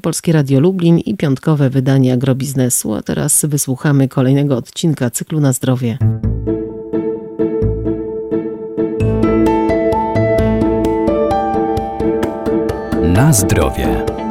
Polskie Radio Lublin i piątkowe wydanie Agrobiznesu, a teraz wysłuchamy kolejnego odcinka cyklu Na zdrowie. Na zdrowie.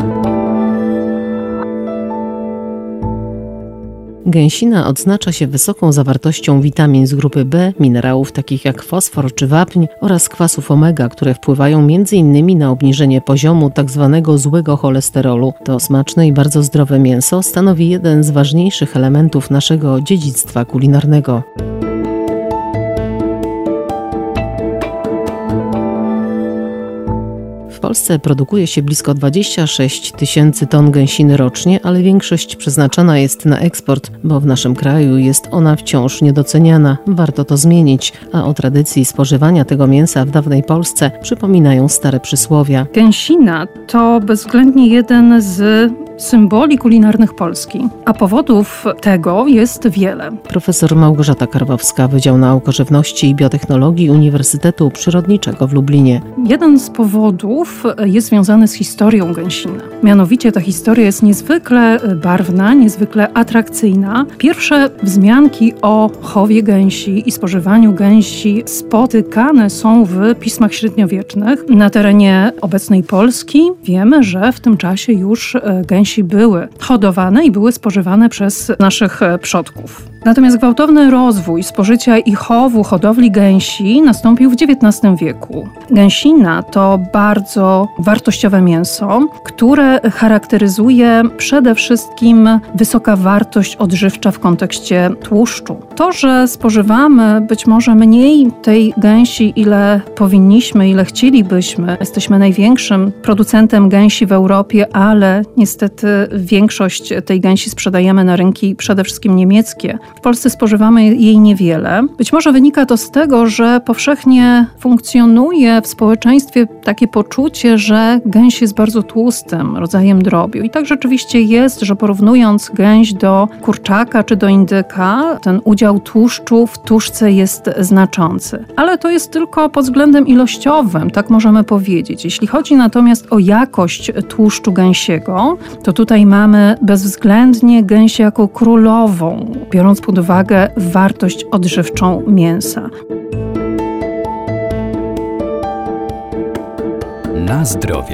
Gęsina odznacza się wysoką zawartością witamin z grupy B, minerałów takich jak fosfor czy wapń oraz kwasów omega, które wpływają m.in. na obniżenie poziomu tzw. złego cholesterolu. To smaczne i bardzo zdrowe mięso stanowi jeden z ważniejszych elementów naszego dziedzictwa kulinarnego. W Polsce produkuje się blisko 26 000 ton gęsiny rocznie, ale większość przeznaczana jest na eksport, bo w naszym kraju jest ona wciąż niedoceniana. Warto to zmienić, a o tradycji spożywania tego mięsa w dawnej Polsce przypominają stare przysłowia. Gęsina to bezwzględnie jeden z symboli kulinarnych Polski, a powodów tego jest wiele. Profesor Małgorzata Karwowska, Wydział Nauk o Żywności i Biotechnologii Uniwersytetu Przyrodniczego w Lublinie. Jeden z powodów jest związany z historią gęsiny. Mianowicie ta historia jest niezwykle barwna, niezwykle atrakcyjna. Pierwsze wzmianki o chowie gęsi i spożywaniu gęsi spotykane są w pismach średniowiecznych. Na terenie obecnej Polski wiemy, że w tym czasie już gęsi były hodowane i były spożywane przez naszych przodków. Natomiast gwałtowny rozwój spożycia i chowu hodowli gęsi nastąpił w XIX wieku. Gęsina to bardzo wartościowe mięso, które charakteryzuje przede wszystkim wysoka wartość odżywcza w kontekście tłuszczu. To, że spożywamy być może mniej tej gęsi, ile powinniśmy, ile chcielibyśmy. Jesteśmy największym producentem gęsi w Europie, ale niestety większość tej gęsi sprzedajemy na rynki przede wszystkim niemieckie. W Polsce spożywamy jej niewiele. Być może wynika to z tego, że powszechnie funkcjonuje w społeczeństwie takie poczucie, że gęś jest bardzo tłustym rodzajem drobiu. I tak rzeczywiście jest, że porównując gęś do kurczaka czy do indyka, ten udział tłuszczu w tuszce jest znaczący. Ale to jest tylko pod względem ilościowym, tak możemy powiedzieć. Jeśli chodzi natomiast o jakość tłuszczu gęsiego, to tutaj mamy bezwzględnie gęś jako królową, biorąc pod uwagę wartość odżywczą mięsa. Na zdrowie.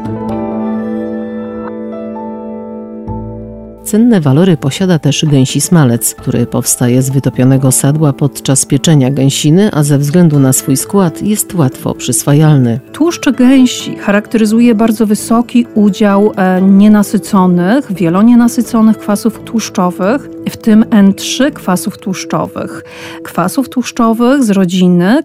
Cenne walory posiada też gęsi smalec, który powstaje z wytopionego sadła podczas pieczenia gęsiny, a ze względu na swój skład jest łatwo przyswajalny. Tłuszcz gęsi charakteryzuje bardzo wysoki udział nienasyconych, wielonienasyconych kwasów tłuszczowych, w tym N3 kwasów tłuszczowych. Kwasów tłuszczowych z rodziny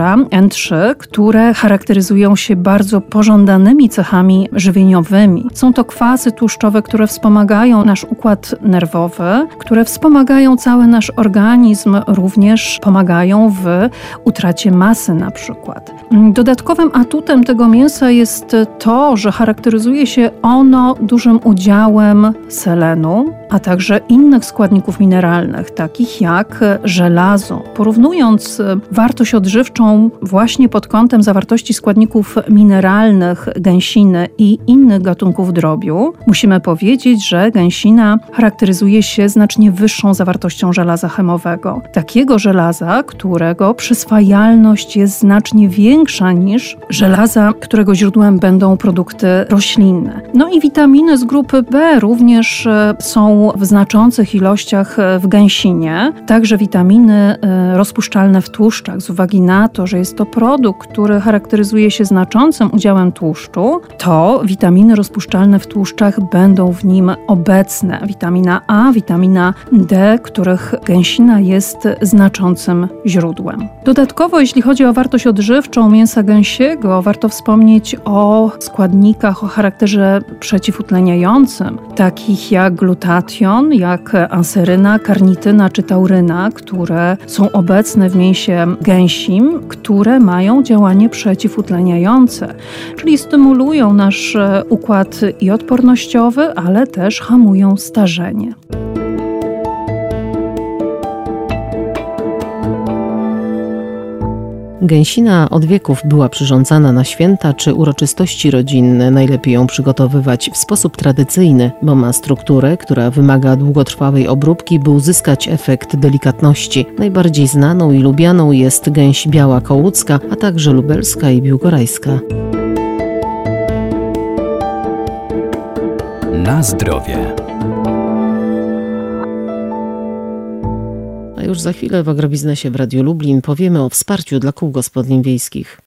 N3, które charakteryzują się bardzo pożądanymi cechami żywieniowymi. Są to kwasy tłuszczowe, które wspomagają nasz układ nerwowy, które wspomagają cały nasz organizm, również pomagają w utracie masy na przykład. Dodatkowym atutem tego mięsa jest to, że charakteryzuje się ono dużym udziałem selenu, a także innych składników mineralnych, takich jak żelazo. Porównując wartość odżywczą właśnie pod kątem zawartości składników mineralnych gęsiny i innych gatunków drobiu, musimy powiedzieć, że gęsina charakteryzuje się znacznie wyższą zawartością żelaza chemowego. Takiego żelaza, którego przyswajalność jest znacznie większa niż żelaza, którego źródłem będą produkty roślinne. No i witaminy z grupy B również są w znaczących ilościach w gęsinie. Także witaminy rozpuszczalne w tłuszczach, z uwagi na to, że jest to produkt, który charakteryzuje się znaczącym udziałem tłuszczu, to witaminy rozpuszczalne w tłuszczach będą w nim obecne. Witamina A, witamina D, których gęsina jest znaczącym źródłem. Dodatkowo, jeśli chodzi o wartość odżywczą mięsa gęsiego, warto wspomnieć o składnikach o charakterze przeciwutleniającym, takich jak glutation, jak anseryna, karnityna czy tauryna, które są obecne w mięsie gęsim, które mają działanie przeciwutleniające, czyli stymulują nasz układ i odpornościowy, ale też hamują starzenie. Gęsina od wieków była przyrządzana na święta czy uroczystości rodzinne. Najlepiej ją przygotowywać w sposób tradycyjny, bo ma strukturę, która wymaga długotrwałej obróbki, by uzyskać efekt delikatności. Najbardziej znaną i lubianą jest gęś biała kołucka, a także lubelska i biłgorajska. Na zdrowie. A już za chwilę w Agrobiznesie w Radiu Lublin powiemy o wsparciu dla kół gospodyń wiejskich.